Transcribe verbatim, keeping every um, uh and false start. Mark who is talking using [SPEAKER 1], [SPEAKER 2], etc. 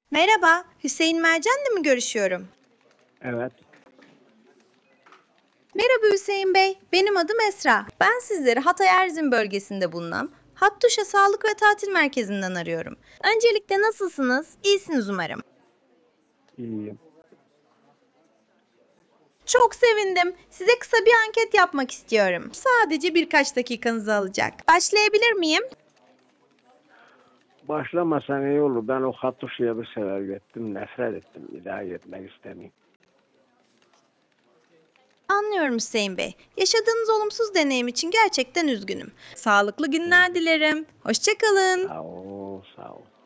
[SPEAKER 1] Merhaba, Hüseyin Mercan'la mı görüşüyorum?
[SPEAKER 2] Evet.
[SPEAKER 1] Merhaba Hüseyin Bey, benim adım Esra. Ben sizleri Hatay Erzin bölgesinde bulunan Hattuşa Sağlık ve Tatil Merkezi'nden arıyorum. Öncelikle nasılsınız? İyisiniz umarım.
[SPEAKER 2] İyiyim.
[SPEAKER 1] Çok sevindim. Size kısa bir anket yapmak istiyorum. Sadece birkaç dakikanızı alacak. Başlayabilir miyim?
[SPEAKER 2] Başlamasan iyi olur. Ben o Hattuşa'ya bir sefer gittim. Nefret ettim. Bir daha gitmek istemeyeyim.
[SPEAKER 1] Anlıyorum Hüseyin Bey. Yaşadığınız olumsuz deneyim için gerçekten üzgünüm. Sağlıklı
[SPEAKER 2] Hı
[SPEAKER 1] günler
[SPEAKER 2] hı.
[SPEAKER 1] dilerim. Hoşça kalın.
[SPEAKER 2] Sağ ol, sağ ol.